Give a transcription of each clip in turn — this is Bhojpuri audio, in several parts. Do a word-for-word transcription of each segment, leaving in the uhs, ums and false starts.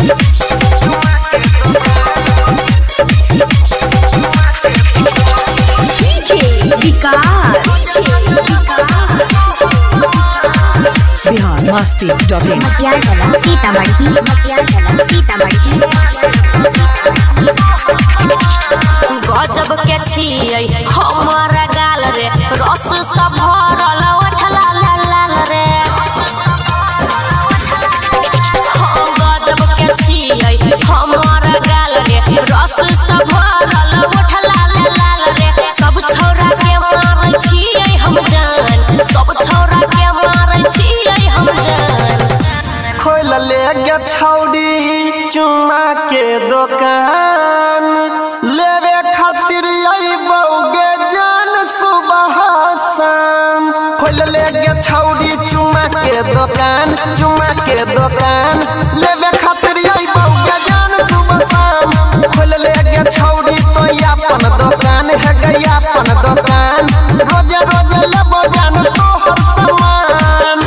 Bihar Masti dot in. सीतामढ़ी सीतामढ़ी गजब के छियै हमर गाल रे रस सब भरल उठला लाल लाल रे। गजब के छियै हमर गाल रे रस सब भरल उठला लाल लाल रे। सब छौरा के मारै छियै हम जान, सब छौरा के मारै छियै हम जान। खोल ले गे छौड़ी चुम्मा के दुकान, लेवे खातिर अइबौगे जान सुबह शाम। खोल ले गे छौड़ी चुम्मा के दुकान, चुम्मा के दुकान, लेवे खातिर अइबौगे जान सुबह शाम। खोल ले गे छौड़ी तो अपन दुकान है गई अपन दुकान, रोजे रोजे लेबो जान तोहर सामान।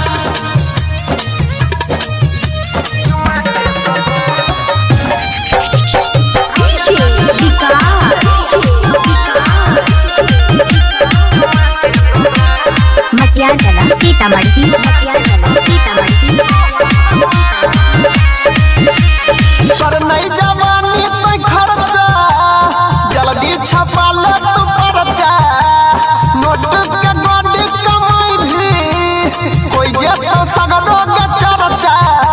सीतामढ़ी सीतामढ़ी पर नहीं जवानी तो खर्चा, जल्दी छपा ले तू पर्चा। नोट के गोडी कमाई भी कोई जेतो सगरो के चर्चा।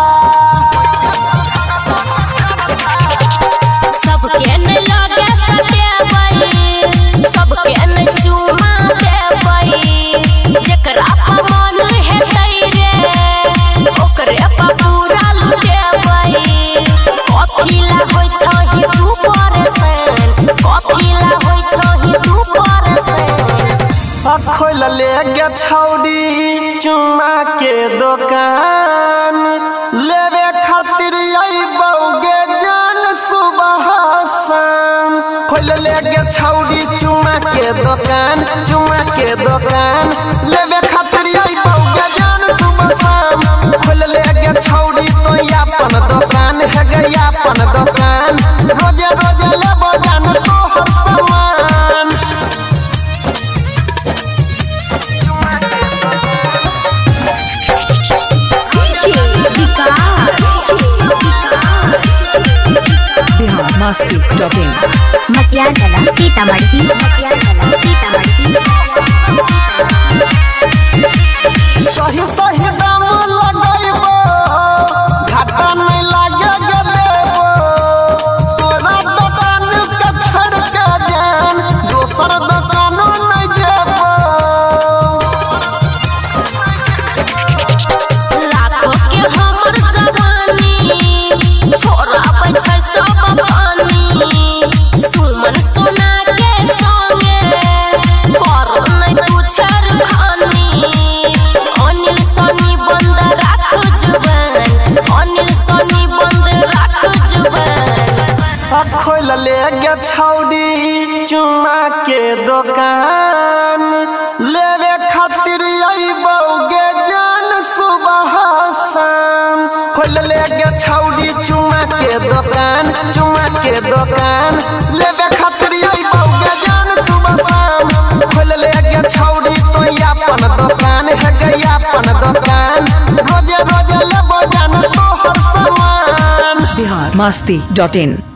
सबके न लगे सटेबई, सबके न चुमा देबई। जेकरा पर मन हेतै रे ओकरे पर पूरा लुटेबई। कथिला होय छही तू परेशान, कथिला होय छही तू परेशान। खोल ले गे छौड़ी चुम्मा के दुकान, लेवे खातिर अइबौगे जान सुबह शाम। खोल ले गे छौड़ी चुम्मा के दुकान, चुम्मा के दुकान, लेवे खातिर अइबौगे जान सुबह शाम। खोल ले गे छौड़ी तो अपन दुकान है गई अपन दुकान, रोजे रोजे लेबो जान तोहर सामान। Bihar Masti dot in. सीतामढ़ी सीतामढ़ी सही सही दाम लगैबो, घाटा नहीं लागे गे देबो। तोरा दुकान के छोड़ के जान दोसर दुकान नहीं जेबो। लाखों के हमर जवानी छोड़ाबै छै सब पानी। सुमन सोना के संगे करो नहीं तू छेड़खानी। अनिल सनी बंद राखो जुबान, अनिल सनी बंद राखो जुबान। खोल ले गे छौड़ी चुम्मा के दुकान, लेवे खातिर अइबौगे जान सुबह शाम। खोल ले गे छौड़ी चुम्मा के दुकान, चुम्मा के दुकान, लेवे खातिर अइबौगे जान सुबह शाम। खोल ले गे छौड़ी तो अपन दुकान है गई अपन दुकान, रोजे रोजे लेबो जान तोहर सामान। बिहार मस्ती डॉट इन।